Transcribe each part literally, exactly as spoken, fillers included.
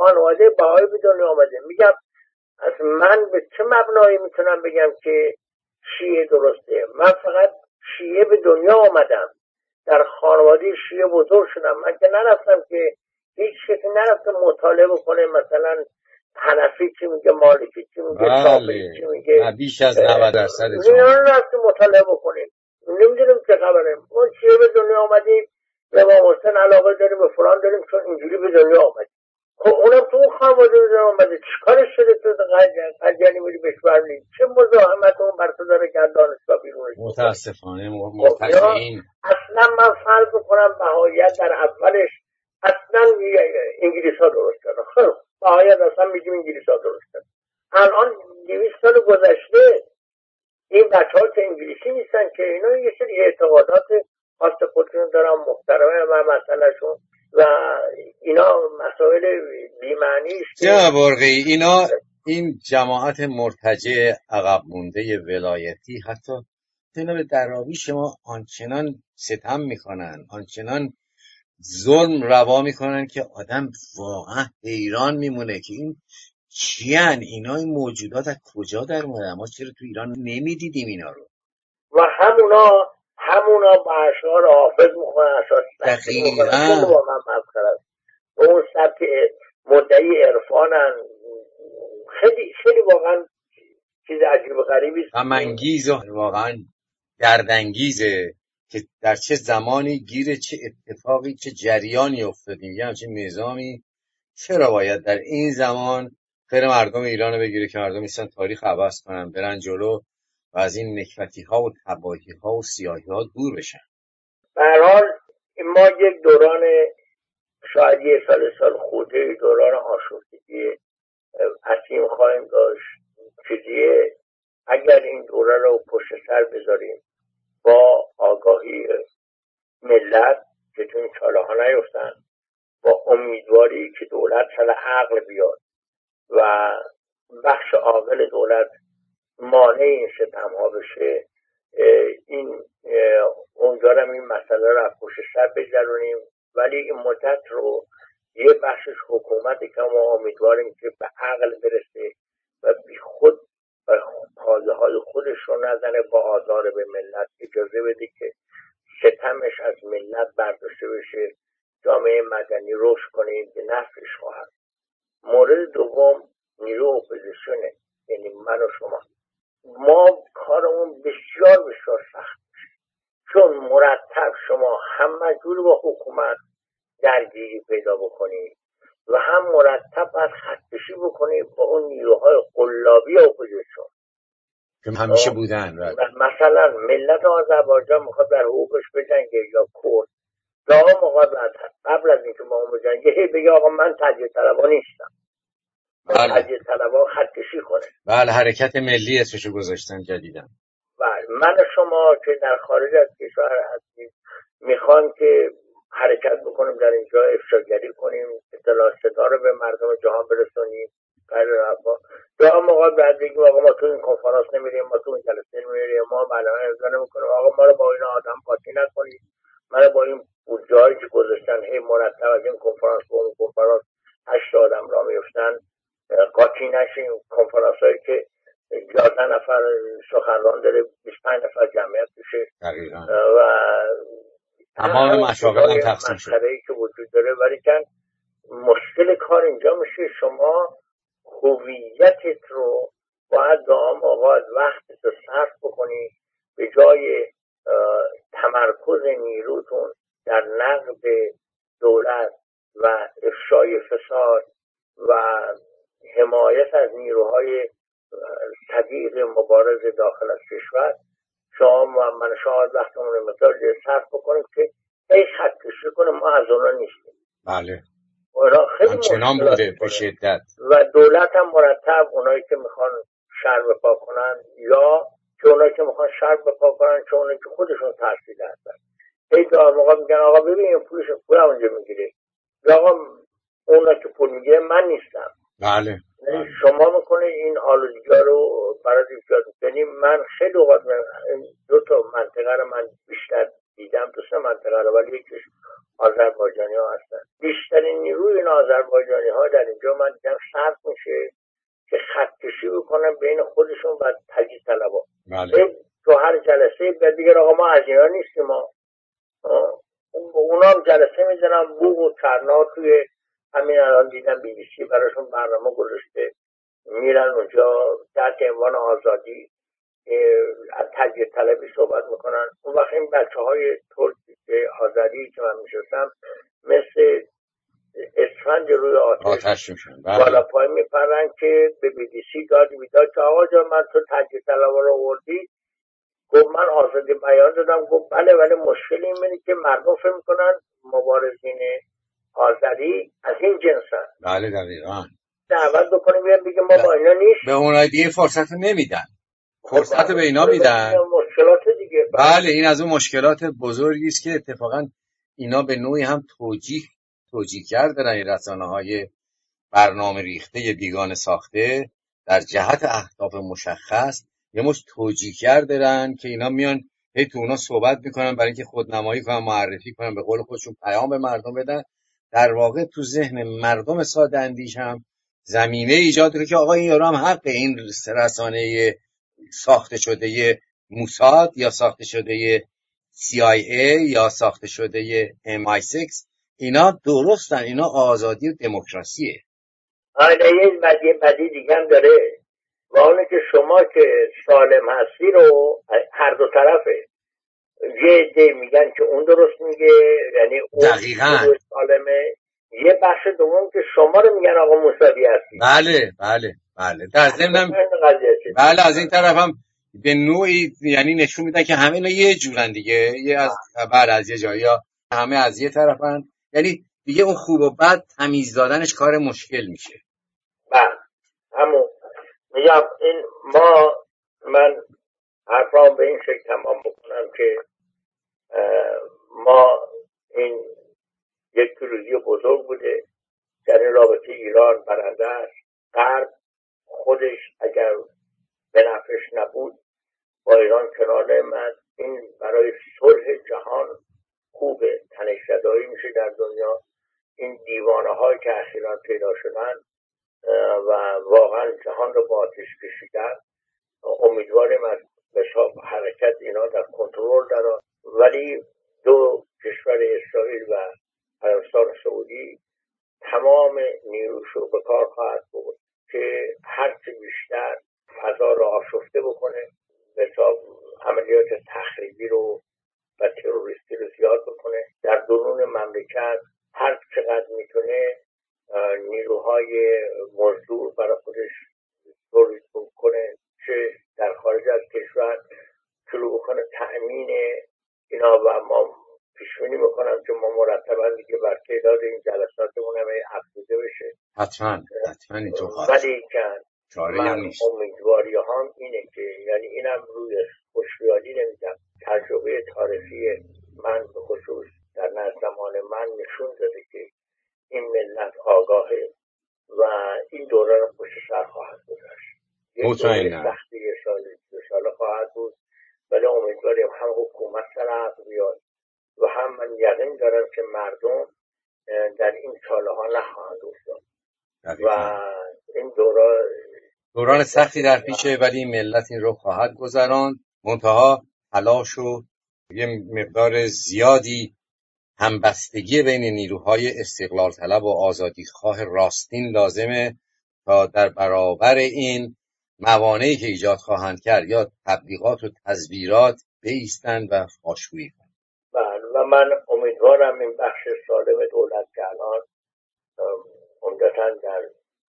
خانواده بهایی به دنیا آمده. میگم از من به چه مبنایی میتونم بگم که شیعه درسته؟ من فقط شیعه به دنیا آمدم، در خانواده شیعه بزرگ شدم. من که نرفتم که هیچ کسی نرفته مطالعه بکنه مثلا حنفی چی میگه، مالکی چی میگه، شافعی چی میگه. بیش از نود درصد اینا رو رفته مطالعه بکنیم، نمیدونیم چه خبره. اون شیعه به دنیا آمدی به امام حسین علاقه داریم، به فلان داریم، چون اینجوری به دنیا آمدی. خب اونم تو اون خانواده به دنیا آمده، چیکارش شده تو قجلی میری بشورلی؟ چه مزاحمت اون بر تو داره که دانشگاه بیرونش؟ متاسفانه مرتجعین. اصلا من فرض کنم بهاییت در اولش اصلا انگلیس ها درست کرده. خیلی بهاییت اصلا میگیم انگلیس ها درست کرده. الان دویست سال گذشته این بچه ها که انگلیسی نیستن که، اینا یه سری اعتقادات خاص خودشون دارن، محترمه و مسئلهشون و اینا مسائل بی‌معنی است. یا برقی اینا این جماعت مرتجع عقب مونده ولایتی حتی جناب دراوی شما آنچنان ستم میکنن، آنچنان ظلم روا میکنن که آدم واقعا حیران میمونه که این چیان اینا، این موجودات از کجا در اومدن؟ ما چرا تو ایران نمیدیدیم اینا رو؟ و همونا همونا با اشعار حافظ میخونن، اشعار سختی میخونن. خیلی با من مذکر است. اون سبک مدعی عرفانن. خیلی خیلی واقعا چیز عجیب و غریبی است. غم‌انگیز و واقعا دردانگیزه که در چه زمانی گیر چه اتفاقی چه جریانی افتادیم، یه همچین نظامی چرا باید در این زمان خیر مردم ایران رو بگیره که مردم ایستن تاریخ عوض کنن، برن جلو و از این نکبتی ها و تباهی ها و سیاهی ها دور بشن. به هر حال ما یک دوران شاید یه سال سال خوده دوران آشفتگی عظیم خواهیم داشت. چیزیه اگر این دوره رو پشت سر بذاریم با آگاهی ملت که تو این چاله ها نیفتن، با امیدواری که دولت سر عقل بیاد و بخش عاقل دولت مانع این ستم ها بشه، این امیدوارم این مسئله رو پشت سر بگذرونیم. ولی این مدت رو یه بخشش حکومتی که ما امیدواریم که به عقل برسه و بی خود و پایه های خودش رو نزنه، با آزار به ملت اجازه بده که ستمش از ملت برداشته بشه، جامعه مدنی رشد کنه که نفعش خواهد. مورد دوم نیرو اپوزیشنه، یعنی من و شما. ما کارمون بسیار بسیار سخت میشه، چون مرتب شما هم مجبور با حکومت درگیری پیدا بکنید و هم مرتب باید خطکشی بکنید با اون نیروهای قلابی اپوزیسیون که همیشه بودن. مثلا ملت آذربایجان میخواد در حقوقش بجنگه یا کرد، یا آقا قبل از اینکه ما اون بجنگه هی بگه آقا من تجزیه طلبا نیستم، بله. تجزیه طلبا خطکشی کنه. بله، حرکت ملی اسمشو گذاشتن جدیدن. بله، من و شما که در خارج از کشور هستیم میخوان که حرکت بکنیم در اینجا، افشاگری کنیم، اطلاع صدا رو به مردم جهان برسونیم. غیر رفا یا موقع بعد بگیم آقا ما تو این کنفرانس نمیریم، ما تو این جلسه نمیریم، ما برنامه امضا نمیکنیم، آقا ما رو با این آدم قاطی نکنید، ما رو با این بودجه‌ای که گذاشتن هی مرتب از این کنفرانس به اون کنفرانس هشت آدم را میفتن قاطی نشیم. کنفرانسایی که یازده نفر سخنران داره، بیست و پنج نفر جمعیت بشه و تمام مشاغل هم تقسیم شد که وجود داره. ولی که مشکل کار اینجا میشه شما هویتت رو باید دام آغاز وقت رو صرف بکنی، به جای تمرکز نیروتون در نقد دولت و افشای فساد و حمایت از نیروهای صدیق مبارز داخل از کشور، شما و من شاید وقتمون رو مقدار صرف بکنیم که ای خط کشی کنیم ما از اونا نیستیم. بله، اونا خیلی چنان بوده به شدت و دولت هم مرتب اونایی که میخوان شهر بپا کنن یا که اونایی که میخوان شهر بپا کنن چون اونایی که خودشون ترسیده هستن هی دار موقع میگن آقا ببین این پولش پول اونجا میگیره، آقا اونا که پول میگیره من نیستم. بله. بله. شما میکنه این آلودگی رو برای ایجاد کنیم. من خیلی اوقات دو تا منطقه رو من بیشتر دیدم دوست منطقه رو، ولی یکیش آذربایجانی ها هستن. بیشترین نیروی این آذربایجانی ها در اینجا من دیدم صرف میشه که خط کشی بکنن بین خودشون و تجزیه طلبها. بله. تو هر جلسه بعد دیگه آقا ما از اینا نیستیم، ما اونا هم جلسه میزنن بوق و کرنا. توی همین الان دیدم بی بی سی براشون برنامه گذاشته، میرن اونجا تحت عنوان آزادی از تجزیه طلبی صحبت میکنن. اون وقت این بچه های ترکی که آزادی که من میشستم مثل اسفند روی آتش, آتش میشن بالا پای میپرن که به بی بی سی داد بیداد که آقا جان من تو تجزیه طلبها رو آوردی. گفت من آزادی بیان دادم. گفت بله، ولی مشکل این اینه که مردم فکر میکنن مبارزین آزادی از این جنسن. بله دقیقاً. دعوت بکنیم بیان بگه ما با اینا نیست. به اونها دیگه فرصت رو نمیدن، فرصت رو به اینا میدن. مشکلات دیگه. بله این از اون مشکلات بزرگی است که اتفاقا اینا به نوعی هم توجیه توجیه کرده این رسانه‌های برنامه ریخته بیگانه ساخته در جهت اهداف مشخص یه مش توجیهگر دارن که اینا میان هی تو اونا صحبت میکنن برای اینکه خودنمایی کنن، معرفی کنن، به قول خودشون پیام به مردم بدن. در واقع تو ذهن مردم ساده اندیش هم زمینه ایجاد رو که آقا این یارو هم حق این رسانه ساخته شده موساد یا ساخته شده سی آی ای یا ساخته شده ام آی سیکس اینا درستن، اینا آزادی و دموکراسیه. آره یه بدی بدی دیگه هم داره و اونه که شما که سالم هستی رو هر دو طرفه یه عده میگن که اون درست میگه، یعنی اون دقیقاً سالمه. یه بخش دوم که شما رو میگن آقا موسادی هستی. بله بله بله در ضمنم بله از این طرف هم به نوعی یعنی نشون میدن که همه اینا یه جورن دیگه، یه از خبر از یه جایی ها همه از یه طرفن، یعنی دیگه اون خوب و بد تمیز دادنش کار مشکل میشه. بله همون میگم این ما من حرفام به این شکل تمام بکنم که ما این یک پیروزی بزرگ بوده در این رابطه. ایران برنده است. غرب خودش اگر به نفعش نبود با ایران کنار نمی‌آمد. این برای صلح جهان خوبه، تنش‌زدایی میشه در دنیا. این دیوانه هایی که اخیراً پیدا شدن و واقعا جهان رو با آتش کشیدن، امیدواریم از حساب حرکت اینا در کنترل دارن. ولی دو کشور اسرائیل و عربستان سعودی تمام نیروشو به کار خواهد بود که هرچی بیشتر فضا رو آشفته بکنه، به حساب عملیات تخریبی رو و تروریستی رو زیاد بکنه. در درون مملکت هر چقدر میتونه نیروهای مزدور برای خودش تولید بکنه، چه در خارج از کشور شروع بکنه تأمین اینا. و ما پیشبینی میکنم که ما مرتبا دیگه بر تعداد این جلساتمون هم افزوده بشه. حتما حتما اینطور خواهد. ولی که من امیدواری هم اینه که یعنی اینم روی خوشبیالی نمیدم، تجربه تاریخی من به خصوص در نزد زمان من نشون داده که این ملت آگاهه و این دوره رو پشت سر خواهد گذاشت. یک دوره سختی یه سال دو ساله خواهد بود، ولی امیدواریم هم حکومت سر عقل بیاد و هم من یقین دارم که مردم در این سالها نخواهند افتاد و این دوره دوران سختی در پیشه، ولی ملت این رو خواهد گذراند. منتها تلاش و یه مقدار زیادی همبستگی بین نیروهای استقلال طلب و آزادی خواه راستین لازمه تا در برابر این موانعی که ایجاد خواهند کرد یا تبلیغات و تزویرات بایستند و خاشویی کنند. و من امیدوارم این بخش سالم دولت که الان عمدتاً در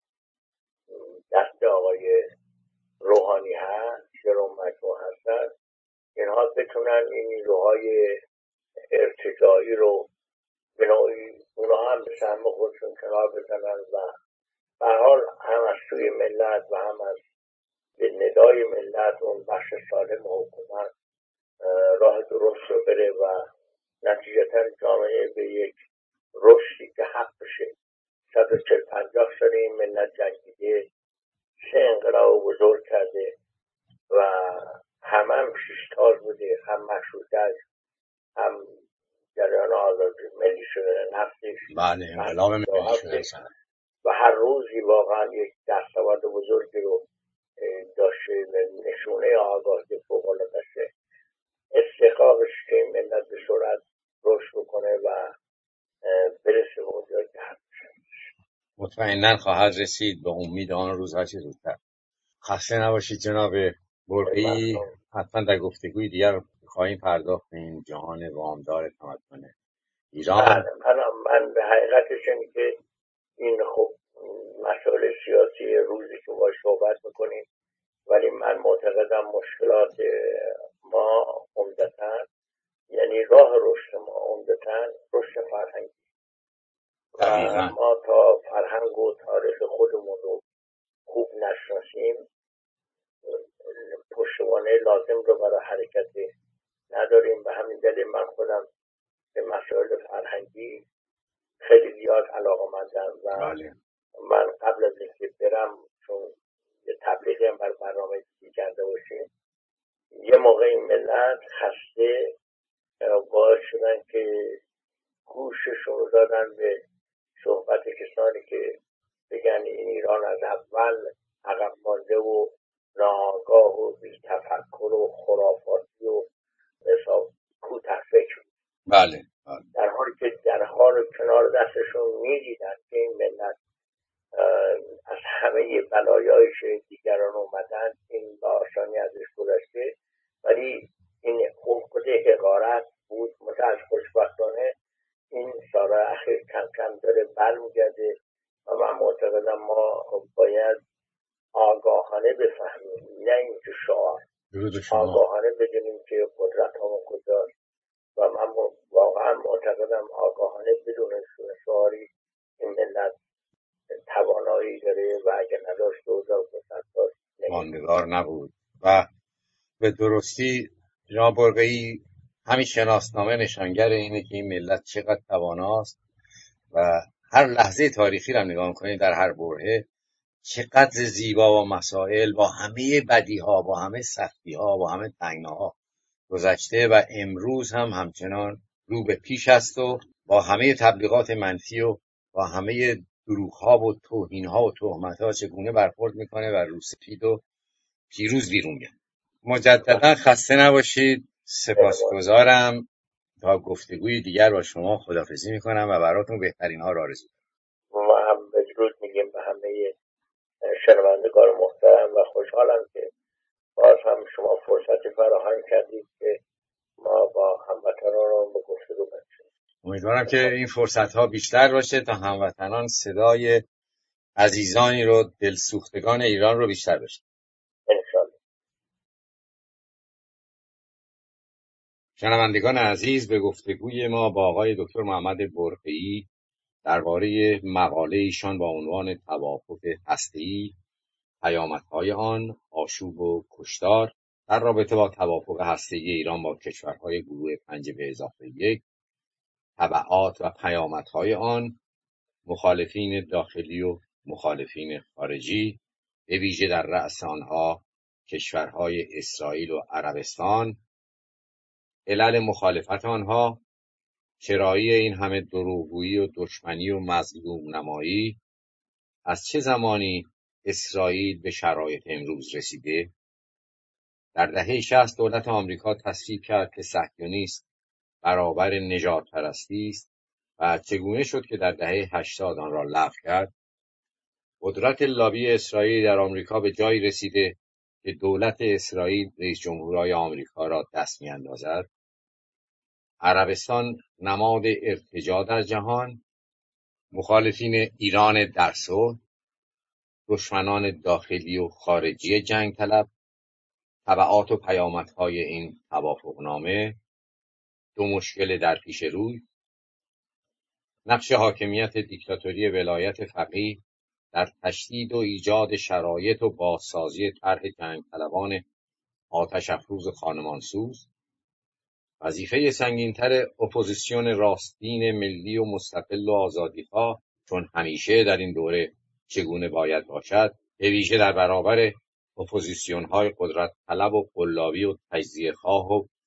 دست آقای روحانی هست، شروع مجموع هستن، اینها بتونن این نیروهای ارتجاعی رو به نوعی اونا هم به سهم خودشون کنار بزنن و به حال هم از سوی ملت و هم از به ندای ملت اون بخش سالم حکومت راه درست رو بره و نتیجتا جامعه به یک رشدی که حق بشه. صد و چل پنجاه سال این ملت جنگیده، سه انقلاب بزرگ کرده و هم هم پیشتاز بوده، هم مشروطه هم جریان آزادی ملی شدن نفتش بله، انقلاب ملی شدن صنعت و هر روزی واقعا یک دستاورد بزرگی رو داشته، نشونه آگاهی فوق‌العاده شه. استحقاقش که این ملت به سرعت رشد بکنه و برسه به اونجا که هست. مطمئناً خواهد رسید، به امید آن روز هرچه زودتر. خسته نباشید جناب برقی. حتما در گفتگوی دیگر خواهیم پرداخت به این جهان وامدار تمدن ایران. من من به حقیقتش اینه که این خب مسائل سیاسی روزی که باش صحبت میکنیم، ولی من معتقدم مشکلات ما عمدتاً، یعنی راه رشد ما عمدتاً رشد فرهنگی و ما تا فرهنگ و تاریخ خودمون رو خوب نشناسیم پشتوانه لازم رو برای حرکت نداریم. به همین دلیل من خودم به مسائل فرهنگی خیلی زیاد علاقه‌مندم و بله. من قبل از اینکه برم، چون یه تبلیغی هم بر برنامه دیگه کرده باشیم، یه موقع این ملت خسته باعث شدن که گوششون رو دادن به صحبت کسانی که بگن این ایران از اول عقب مانده و ناآگاه و بی تفکر و خرافاتی و حساب کوته فکر. بله. بله. در حالی که در حال کنار دستشون میدیدن که این ملت از همه بلایایش دیگران اومدن، این با آسانی ازش گذشته، ولی این خود حقارت بود. متاسف خوشبختانه این سال اخیر کم کم داره برمیگرده و من معتقدم ما باید آگاهانه بفهمیم، نه اینکه شعار، آگاهانه بدونیم که قدرت همون کجاست و من واقعا معتقدم آگاهانه بدون شعاری این ملت توانایی داره و اگه نداشت دو هزار و پانصد سال ماندگار نبود. و به درستی جناب برقی همین شناسنامه نشانگر اینه که این ملت چقدر تواناست و هر لحظه تاریخی رو نگاه کنید در هر برهه چقدر زیبا و مسائل با همه بدیها، با همه سختیها، با همه تنگناها گذشته و امروز هم همچنان رو به پیش است و با همه تبلیغات منفی و با همه دروغ‌ها و توهین‌ها و تهمت‌ها چگونه برخورد میکنه و رو سفید و پیروز بیرون میاد. مجددا خسته نباشید. سپاسگزارم. تا گفتگوی دیگر با شما خداحافظی میکنم و براتون بهترین ها را آرزو می‌کنم. ما هم بدرود میگیم به همه شنوندگان محترم و خوشحالم که باز هم شما فرصتی فراهم کردید که ما با هموطنان به گفتگو برسیم. امیدوارم که این فرصت ها بیشتر باشه تا هموطنان صدای عزیزانی رو، دلسوختگان ایران رو بیشتر بشه. انشالله. شنوندگان عزیز، به گفتگوی ما با آقای دکتر محمد برقی درباره مقاله ایشان با عنوان توافق هسته‌ای، پیامدهای آن، آشوب و کشتار در رابطه با توافق هسته‌ای ایران با کشورهای گروه پنج به اضافه یک، تبعات و پیامدهای آن، مخالفین داخلی و مخالفین خارجی، به ویژه در رأس آنها کشورهای اسرائیل و عربستان، علل مخالفت آنها، چرایی این همه دروغگویی و دشمنی و مظلوم نمایی، از چه زمانی اسرائیل به شرایط امروز رسیده. در دهه شصت دولت آمریکا تصریح کرد که صهیونیسم برابر نژاد پرستی است و چگونه شد که در دهه هشتاد آن را لغو کرد. قدرت لابی اسرائیل در آمریکا به جایی رسیده که دولت اسرائیل رئیس جمهورهای آمریکا را دست می‌اندازد. عربستان نماد ارتجاع در جهان، مخالفین ایران در صلح، دشمنان داخلی و خارجی جنگ طلب، تبعات و پیامدهای این توافقنامه، دو مشکل در پیش روی، نقش حاکمیت دیکتاتوری ولایت فقیه در تشدید و ایجاد شرایط و بازسازی طرح جنگ طلبان آتش افروز خانمانسوز، وظیفه سنگین‌تر اپوزیسیون راستین ملی و مستقل و آزادیخواه، چون همیشه در این دوره چگونه باید باشد، به ویژه در برابر اپوزیسیون‌های قدرت طلب و قلابی و تجزیه خواه و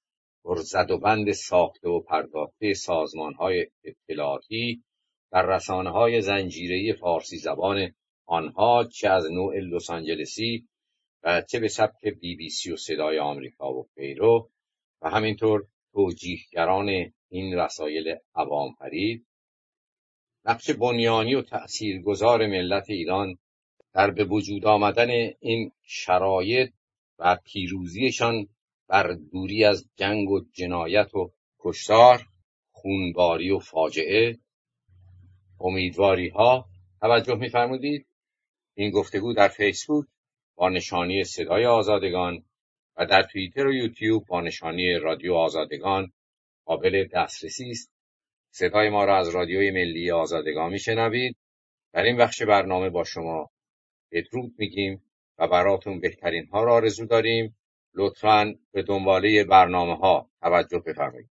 پرزد و بند ساخته و پرداخته سازمان‌های اطلاعاتی در رسانه‌های زنجیره‌ای فارسی زبان آنها، چه از نوع لس آنجلسی و چه به سبک بی بی سی و صدای آمریکا و غیره، و همینطور توجیهگران این رسایل عوام فریب، نقش بنیانی و تأثیرگذار ملت ایران در به وجود آمدن این شرایط و پیروزیشان بر دوری از جنگ و جنایت و کشتار، خونباری و فاجعه، امیدواری ها توجه می‌فرمودید. این گفتگو در فیسبوک با نشانی صدای آزادگان و در توییتر و یوتیوب با نشانی رادیو آزادگان قابل دسترسی است. صدای ما را از رادیوی ملی آزادگان میشنوید. در این بخش برنامه با شما بدرود میگیم و براتون بهترین ها را آرزو داریم. لطفاً به دنباله برنامه ها توجه بفرمایید.